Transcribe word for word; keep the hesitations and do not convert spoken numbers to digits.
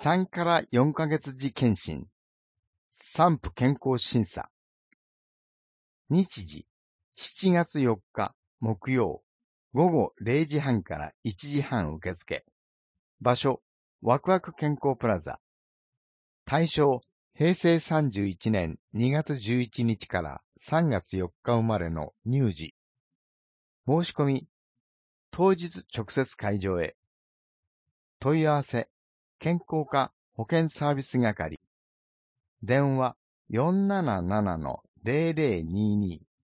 さんからよんかげつ時検診、産婦健康審査。日時、しちがつよっか木曜、午後れいじはんからいちじはん受付。場所、ワクワク健康プラザ。対象、へいせいさんじゅういちねんにがつじゅういちにちからさんがつよっか生まれの乳児。申し込み、当日直接会場へ。問い合わせ、健康課保健サービス係。電話 よんなななのぜろぜろにに